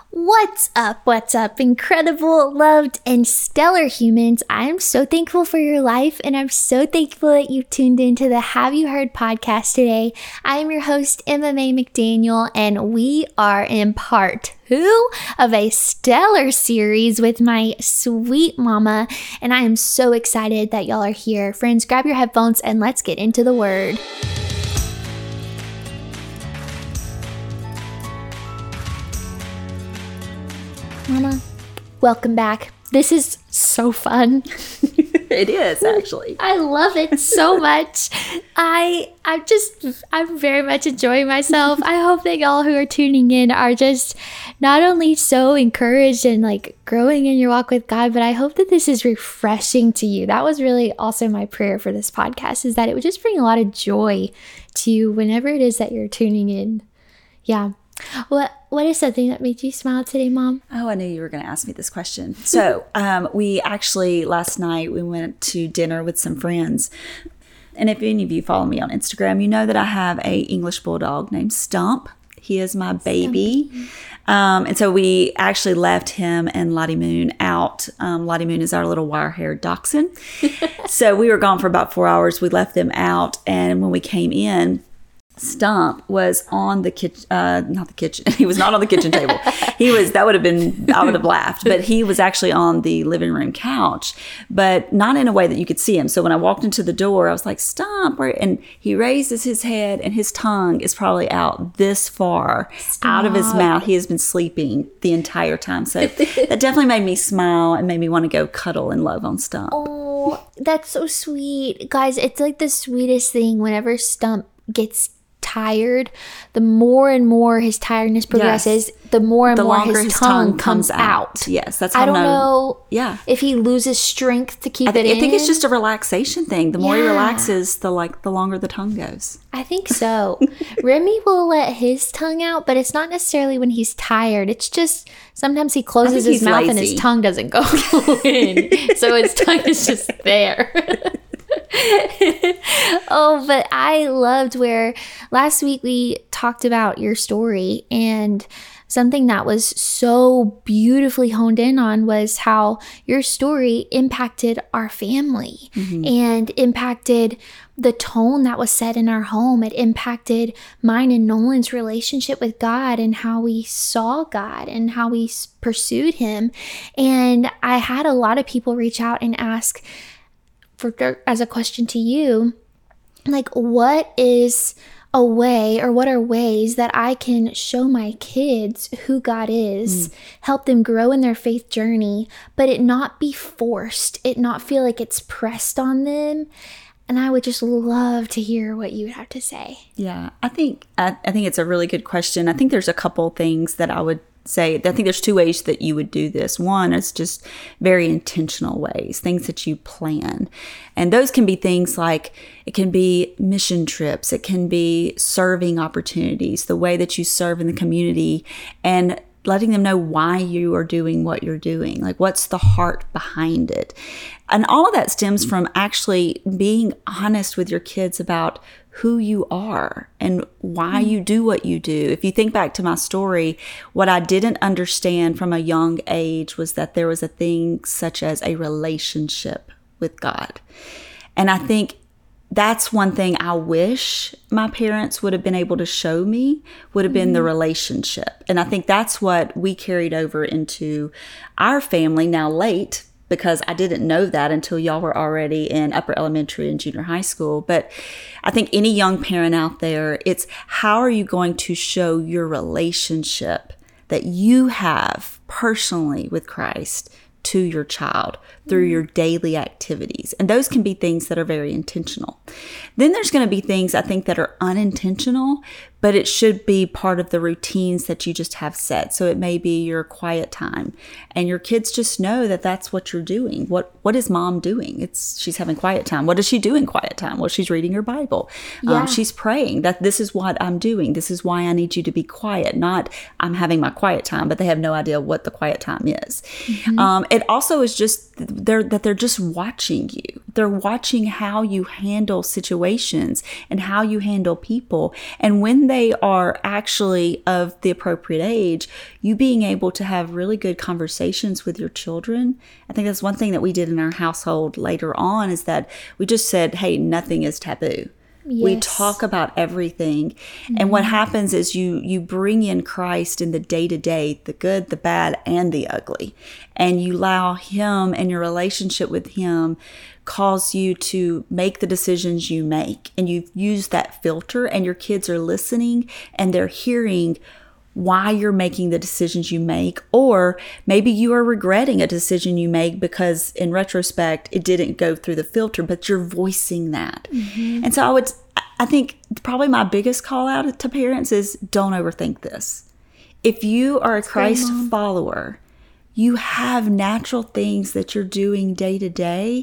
What's up, incredible, loved, and stellar humans. I'm so thankful for your life, and I'm so thankful that you tuned into the Have You Heard podcast today. I am your host, Emma Mae McDaniel, and we are in part 2 of a stellar series with my sweet mama, and I am so excited that y'all are here. Friends, grab your headphones and let's get into the word. Mama, welcome back. This is so fun. It is, actually. I love it so much. I'm very much enjoying myself. I hope that y'all who are tuning in are just not only so encouraged and like growing in your walk with God, but I hope that this is refreshing to you. That was really also my prayer for this podcast, is that it would just bring a lot of joy to you whenever it is that you're tuning in. Yeah. What is something that made you smile today, Mom? Oh, I knew you were going to ask me this question. So we actually, last night, we went to dinner with some friends. And if any of you follow me on Instagram, you know that I have a English bulldog named Stump. He is my baby. And so we actually left him and Lottie Moon out. Lottie Moon is our little wire-haired dachshund. So we were gone for about 4 hours. We left them out. And when we came in, Stump was on the kitchen, not the kitchen. He was not on the kitchen table. I would have laughed, but he was actually on the living room couch, but not in a way that you could see him. So when I walked into the door, I was like, Stump, and he raises his head and his tongue is probably out this far out of his mouth. He has been sleeping the entire time. So that definitely made me smile and made me want to go cuddle and love on Stump. Oh, that's so sweet. Guys, it's like the sweetest thing whenever Stump gets tired. The more and more his tiredness progresses, yes, the more and more his tongue comes out. Yes, that's how I don't know if he loses strength to keep it in. I think it's just a relaxation thing. The more he relaxes, the longer the tongue goes. I think so. Remy will let his tongue out, but it's not necessarily when he's tired. It's just sometimes he closes his mouth and his tongue doesn't go in. So his tongue is just there. Oh, but I loved where last week we talked about your story, and something that was so beautifully honed in on was how your story impacted our family and impacted the tone that was set in our home. It impacted mine and Nolan's relationship with God and how we saw God and how we pursued him. And I had a lot of people reach out and ask as a question to you, like, what is a way, or what are ways that I can show my kids who God is, help them grow in their faith journey, but it not be forced, it not feel like it's pressed on them? And I would just love to hear what you would have to say. Yeah, I think it's a really good question. I think there's a couple things that I would say. I think there's 2 ways that you would do this. One is just very intentional ways, things that you plan. And those can be things like, it can be mission trips, it can be serving opportunities, the way that you serve in the community, and letting them know why you are doing what you're doing, like what's the heart behind it. And all of that stems from actually being honest with your kids about who you are and why you do what you do. If you think back to my story, what I didn't understand from a young age was that there was a thing such as a relationship with God. And I think that's one thing I wish my parents would have been able to show me, would have been the relationship. And I think that's what we carried over into our family now late, because I didn't know that until y'all were already in upper elementary and junior high school. But I think any young parent out there, it's how are you going to show your relationship that you have personally with Christ to your child through your daily activities. And those can be things that are very intentional. Then there's going to be things I think that are unintentional, but it should be part of the routines that you just have set. So it may be your quiet time, and your kids just know that that's what you're doing. What is mom doing? She's having quiet time. What does she do in quiet time? Well, she's reading her Bible. Yeah. She's praying. That this is what I'm doing. This is why I need you to be quiet. Not I'm having my quiet time, but they have no idea what the quiet time is. It also is just that they're just watching you. They're watching how you handle situations and how you handle people. And when they are actually of the appropriate age, you being able to have really good conversations with your children. I think that's one thing that we did in our household later on, is that we just said, hey, nothing is taboo. Yes. We talk about everything. And what happens is you bring in Christ in the day-to-day, the good, the bad, and the ugly. And you allow him and your relationship with him cause you to make the decisions you make. And you've used that filter, and your kids are listening and they're hearing why you're making the decisions you make, or maybe you are regretting a decision you make because in retrospect it didn't go through the filter, but you're voicing that. And so I think probably my biggest call out to parents is, don't overthink this. If you are a Christ follower, you have natural things that you're doing day to day.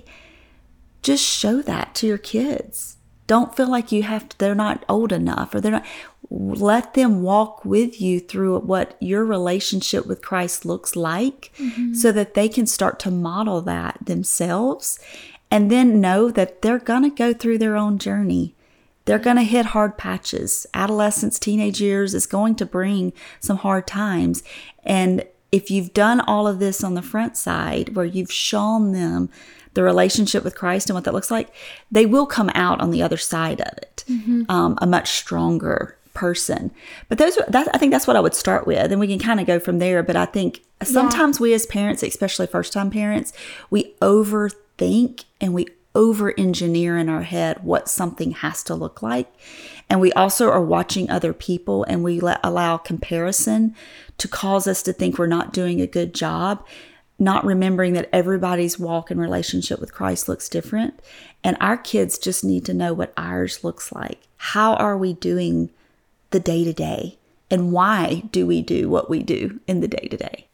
Just show that to your kids. Don't feel like you have to, they're not old enough, or they're not. Let them walk with you through what your relationship with Christ looks like, so that they can start to model that themselves, and then know that they're going to go through their own journey. They're going to hit hard patches. Adolescence, teenage years is going to bring some hard times. And if you've done all of this on the front side, where you've shown them the relationship with Christ and what that looks like, they will come out on the other side of it, a much stronger person. But I think that's what I would start with, and we can kind of go from there. But I think sometimes we as parents, especially first-time parents, we overthink and we over-engineer in our head what something has to look like. And we also are watching other people, and we allow comparison to cause us to think we're not doing a good job, not remembering that everybody's walk and relationship with Christ looks different. And our kids just need to know what ours looks like. How are we doing the day-to-day? And why do we do what we do in the day-to-day?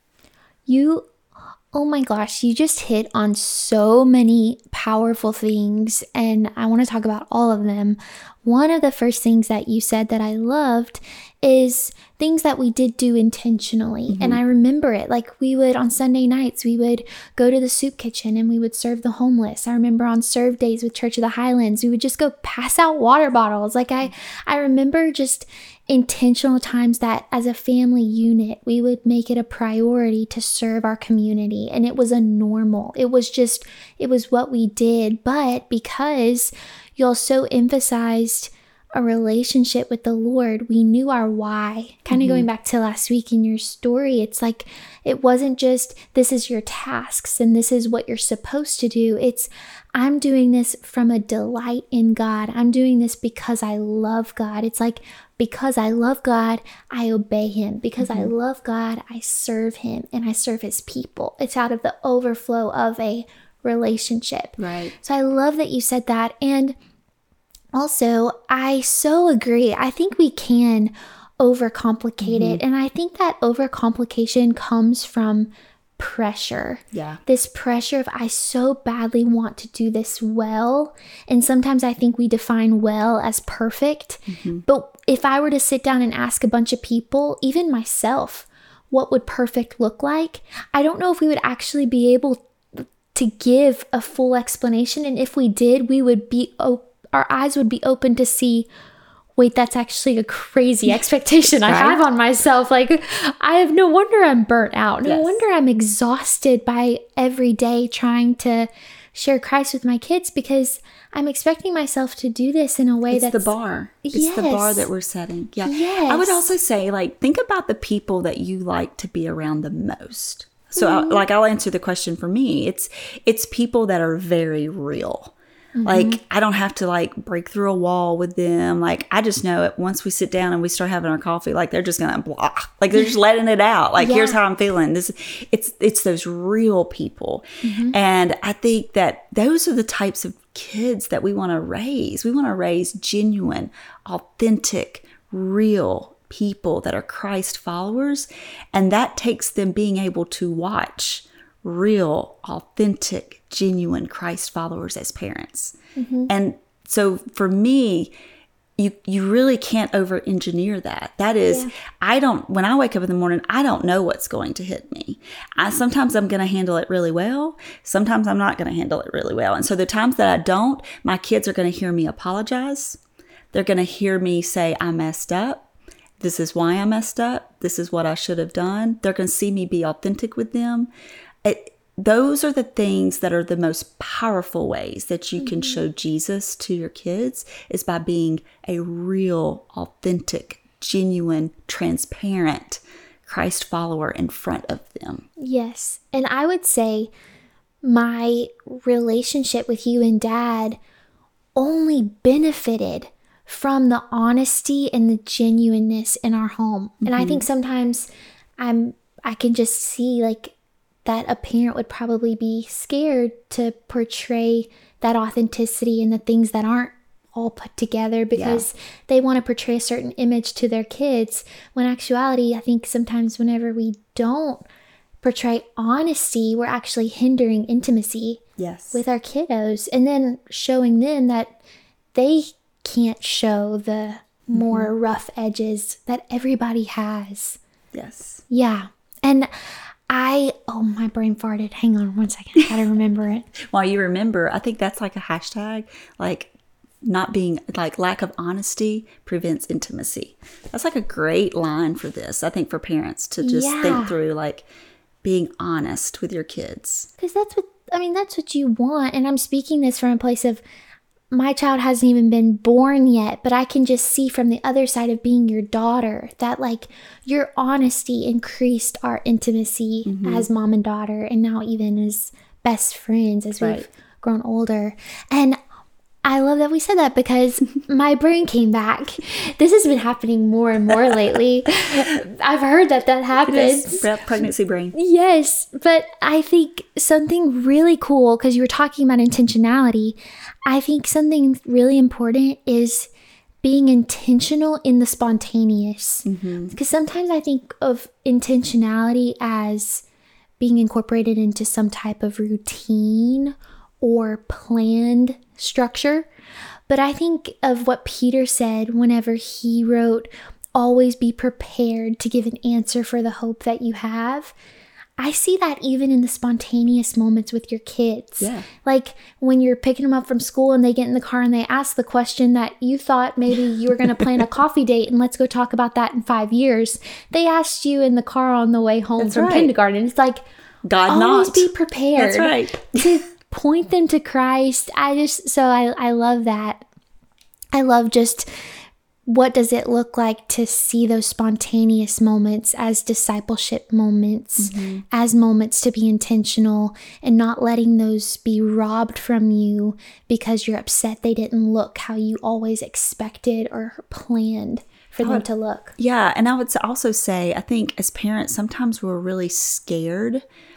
Oh my gosh, you just hit on so many powerful things, and I want to talk about all of them. One of the first things that you said that I loved is things that we did do intentionally. And I remember it. Like, we would, on Sunday nights, we would go to the soup kitchen and we would serve the homeless. I remember on serve days with Church of the Highlands, we would just go pass out water bottles. Like, I remember just intentional times that as a family unit, we would make it a priority to serve our community. And it was a normal. It was what we did. But because you also emphasized a relationship with the Lord, we knew our why. Kind of going back to last week in your story, it's like, it wasn't just, this is your tasks and this is what you're supposed to do. It's, I'm doing this from a delight in God. I'm doing this because I love God. It's like, because I love God, I obey him. Because I love God, I serve him, and I serve his people. It's out of the overflow of a relationship. Right. So I love that you said that. And also, I so agree. I think we can overcomplicate it. And I think that overcomplication comes from pressure. Yeah. This pressure of, I so badly want to do this well. And sometimes I think we define well as perfect. But if I were to sit down and ask a bunch of people, even myself, what would perfect look like? I don't know if we would actually be able to give a full explanation. And if we did, we would be our eyes would be open to see, wait, that's actually a crazy expectation I have on myself. Like, I have no wonder I'm burnt out. No wonder I'm exhausted by every day trying to share Christ with my kids, because I'm expecting myself to do this in a way that's the bar. It's the bar that we're setting. Yeah. Yes. I would also say, like, think about the people that you like to be around the most. So I'll answer the question for me. It's people that are very real. Like, I don't have to like break through a wall with them. Like, I just know it once we sit down and we start having our coffee, like, they're just going to blah. Like, they're just letting it out. Like, here's how I'm feeling. It's those real people. And I think that those are the types of kids that we want to raise. We want to raise genuine, authentic, real people that are Christ followers. And that takes them being able to watch real, authentic, genuine Christ followers as parents. And so for me, you really can't over-engineer that. That is, when I wake up in the morning, I don't know what's going to hit me. Sometimes I'm going to handle it really well. Sometimes I'm not going to handle it really well. And so the times that I don't, my kids are going to hear me apologize. They're going to hear me say I messed up. this is why I messed up. This is what I should have done. They're going to see me be authentic with them. Those are the things that are the most powerful ways that you can show Jesus to your kids, is by being a real, authentic, genuine, transparent Christ follower in front of them. Yes. And I would say my relationship with you and Dad only benefited from the honesty and the genuineness in our home. And I think sometimes I can just see like that a parent would probably be scared to portray that authenticity and the things that aren't all put together because they want to portray a certain image to their kids. When actuality, I think sometimes whenever we don't portray honesty, we're actually hindering intimacy with our kiddos, and then showing them that they can't show the more rough edges that everybody has. Yes. Yeah. And my brain farted. Hang on one second. I gotta remember it. While you remember, I think that's like a hashtag, like not being, like lack of honesty prevents intimacy. That's like a great line for this, I think, for parents to just think through, like being honest with your kids. Because that's what you want. And I'm speaking this from a place of, my child hasn't even been born yet, but I can just see from the other side of being your daughter that like your honesty increased our intimacy as mom and daughter, and now even as best friends as we've grown older. And I love that we said that, because my brain came back. This has been happening more and more lately. I've heard that happens. Pregnancy brain. Yes, but I think something really cool, because you were talking about intentionality, I think something really important is being intentional in the spontaneous. Because sometimes I think of intentionality as being incorporated into some type of routine or planned structure. But I think of what Peter said whenever he wrote, always be prepared to give an answer for the hope that you have. I see that even in the spontaneous moments with your kids. Yeah. Like when you're picking them up from school and they get in the car and they ask the question that you thought maybe you were going to plan a coffee date and let's go talk about that in 5 years. They asked you in the car on the way home from kindergarten. It's like, God always not. be prepared. That's right. To point them to Christ. I love that. I love just, what does it look like to see those spontaneous moments as discipleship moments, as moments to be intentional, and not letting those be robbed from you because you're upset they didn't look how you always expected or planned for them to look. Yeah. And I would also say, I think as parents, sometimes we're really scared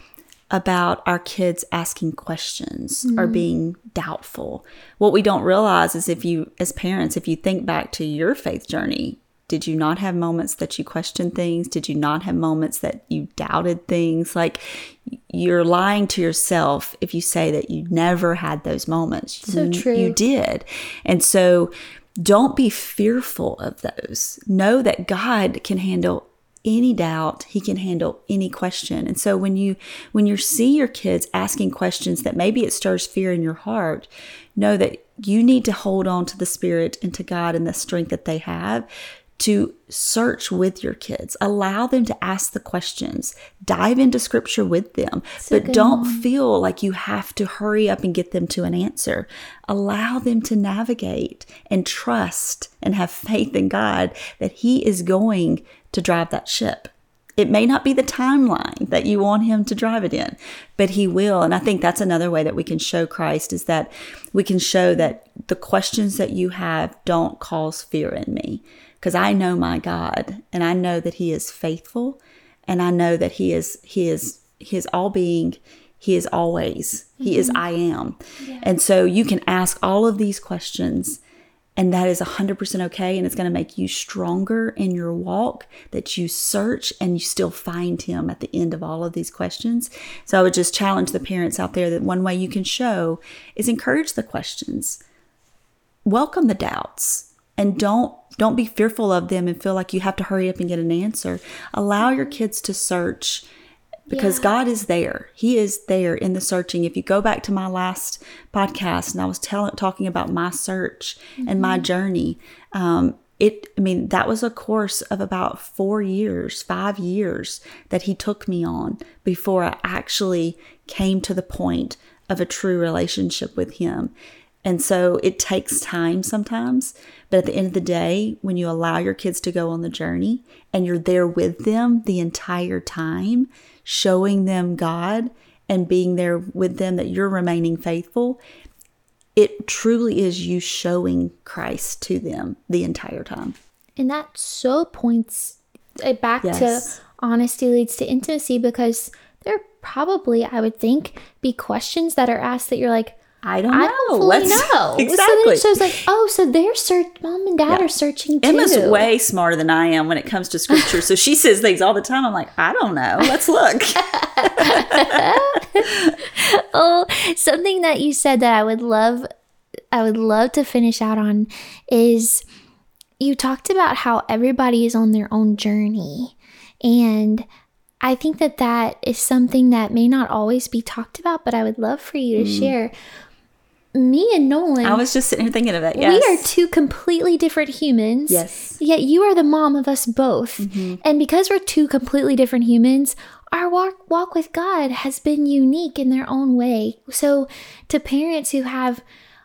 about our kids asking questions or being doubtful. What we don't realize is, as parents, if you think back to your faith journey, did you not have moments that you questioned things? Did you not have moments that you doubted things? Like, you're lying to yourself if you say that you never had those moments. So true. You did. And so don't be fearful of those. Know that God can handle any doubt. He can handle any question. And so when you see your kids asking questions that maybe it stirs fear in your heart, know that you need to hold on to the Spirit and to God and the strength that they have to search with your kids. Allow them to ask the questions. Dive into Scripture with them. But don't feel like you have to hurry up and get them to an answer. Allow them to navigate and trust and have faith in God that He is going to drive that ship. It may not be the timeline that you want Him to drive it in, but He will. And I think that's another way that we can show Christ, is that we can show that the questions that you have don't cause fear in me, because I know my God, and I know that He is faithful, and I know that He is all being. He is always. He is I am. Yeah. And so you can ask all of these questions, and that is 100% okay. And it's going to make you stronger in your walk, that you search and you still find Him at the end of all of these questions. So I would just challenge the parents out there that one way you can show is encourage the questions, welcome the doubts, and don't be fearful of them and feel like you have to hurry up and get an answer. Allow your kids to search, because God is there. He is there in the searching. If you go back to my last podcast, and I was talking about my search and my journey, that was a course of about 4 years, 5 years that he took me on before I actually came to the point of a true relationship with him. And so it takes time sometimes, but at the end of the day, when you allow your kids to go on the journey and you're there with them the entire time, showing them God and being there with them, that you're remaining faithful, it truly is you showing Christ to them the entire time. And that so points back to honesty leads to intimacy, because there probably, I would think, be questions that are asked that you're like, I don't know. Fully know. Exactly. So then it shows like, oh, so mom and dad are searching too. Emma's way smarter than I am when it comes to scripture. So she says things all the time. I'm like, I don't know. Let's look. Oh, something that you said that I would love to finish out on is you talked about how everybody is on their own journey. And I think that is something that may not always be talked about, but I would love for you to share. Me and Nolan, I was just sitting here thinking of that. Yes. We are two completely different humans. Yes. Yet you are the mom of us both. Mm-hmm. And because we're two completely different humans, our walk with God has been unique in their own way. So to parents who have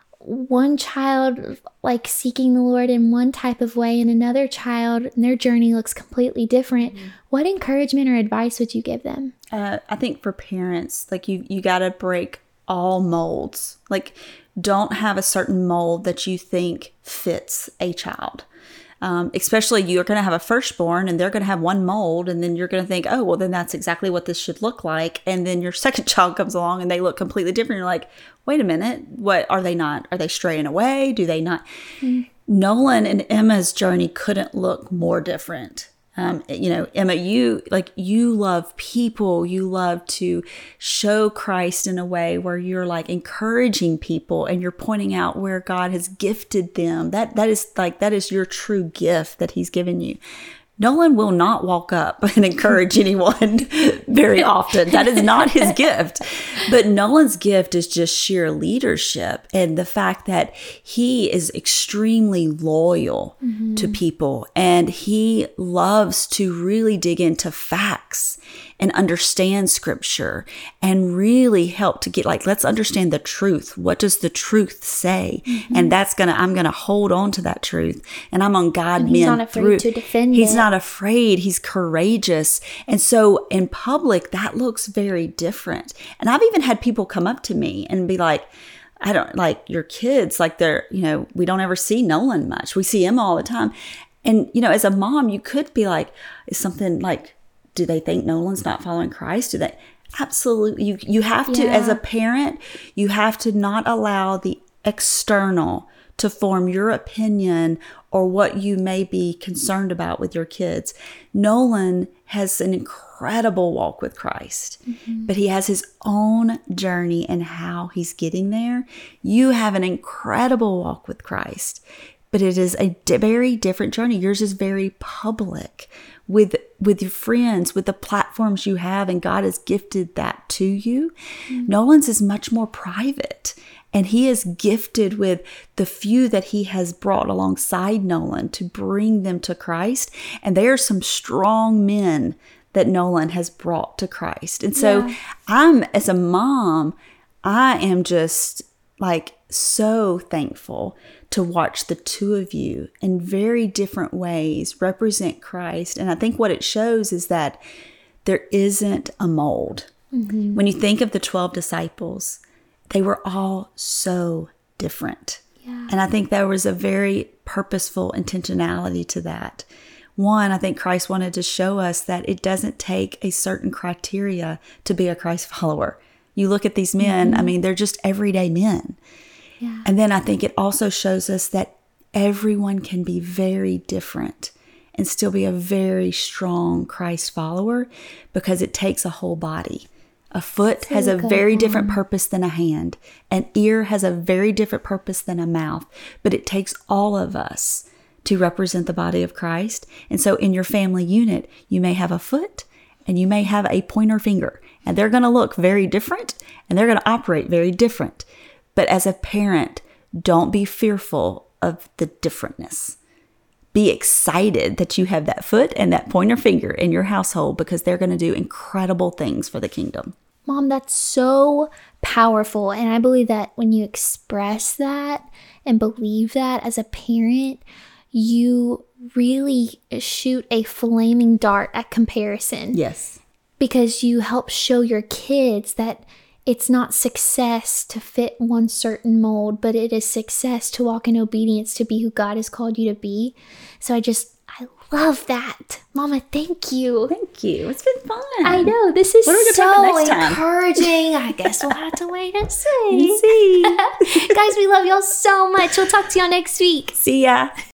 one child like seeking the Lord in one type of way and another child and their journey looks completely different, what encouragement or advice would you give them? I think for parents, like you got to break all molds. Like, don't have a certain mold that you think fits a child. Especially you're going to have a firstborn and they're going to have one mold, and then you're going to think, oh, well, then that's exactly what this should look like. And then your second child comes along and they look completely different. You're like, wait a minute, what are they not? Are they straying away? Do they not? Nolan and Emma's journey couldn't look more different. Emma, you love people. You love to show Christ in a way where you're like encouraging people and you're pointing out where God has gifted them. That is your true gift that he's given you. Nolan will not walk up and encourage anyone very often. That is not his gift. But Nolan's gift is just sheer leadership and the fact that he is extremely loyal to people, and he loves to really dig into facts and understand scripture and really help to get let's understand the truth. What does the truth say? And I'm going to hold on to that truth, and I'm on God men. He's not afraid to defend it. He's not afraid. He's courageous. And so in public, that looks very different. And I've even had people come up to me and be like, I don't like your kids. Like we don't ever see Nolan much. We see Emma all the time. And, as a mom, you could be like, is something like, do they think Nolan's not following Christ? Do they? Absolutely. You have to, as a parent, you have to not allow the external to form your opinion or what you may be concerned about with your kids. Nolan has an incredible walk with Christ, but he has his own journey and how he's getting there. You have an incredible walk with Christ, but it is a very different journey. Yours is very public with your friends, with the platforms you have, and God has gifted that to you. Nolan's is much more private. And he is gifted with the few that he has brought alongside Nolan to bring them to Christ. And they are some strong men that Nolan has brought to Christ. And so as a mom, I am just so thankful to watch the two of you in very different ways represent Christ. And I think what it shows is that there isn't a mold. When you think of the 12 disciples, they were all so different. Yeah. And I think there was a very purposeful intentionality to that. One, I think Christ wanted to show us that it doesn't take a certain criteria to be a Christ follower. You look at these men, they're just everyday men. Yeah. And then I think it also shows us that everyone can be very different and still be a very strong Christ follower, because it takes a whole body. A foot has a very different purpose than a hand. An ear has a very different purpose than a mouth. But it takes all of us to represent the body of Christ. And so in your family unit, you may have a foot and you may have a pointer finger. And they're going to look very different and they're going to operate very different. But as a parent, don't be fearful of the differentness. be excited that you have that foot and that pointer finger in your household, because they're going to do incredible things for the kingdom. Mom, that's so powerful. And I believe that when you express that and believe that as a parent, you really shoot a flaming dart at comparison. Yes. Because you help show your kids that it's not success to fit one certain mold, but it is success to walk in obedience to be who God has called you to be. So I love that. Mama, thank you. Thank you. It's been fun. I know. This is What are we gonna talk about so next time? encouraging. I guess we'll have to wait and see. Guys, we love y'all so much. We'll talk to y'all next week. See ya.